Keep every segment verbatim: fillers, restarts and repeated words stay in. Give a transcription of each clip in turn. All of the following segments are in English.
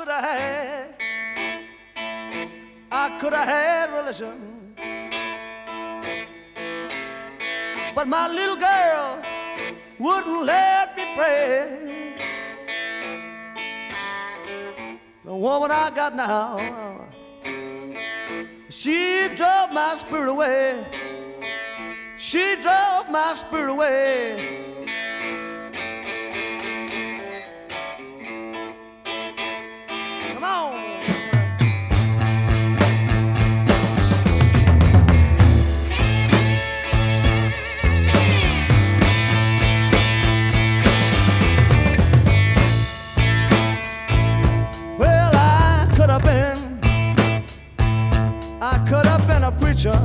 could have had, I could have had religion, but my little girl wouldn't let me pray. The woman I got now, she drove my spirit away. She drove my spirit away. Come on. Well, I could have been, I could have been a preacher,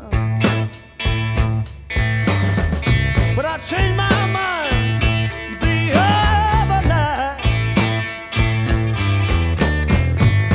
but I changed my mind the other night.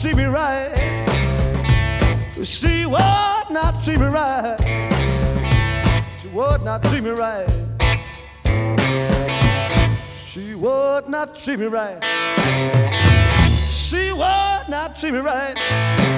treat me right. She would not treat me right. She would not treat me right. She would not treat me right. She would not treat me right.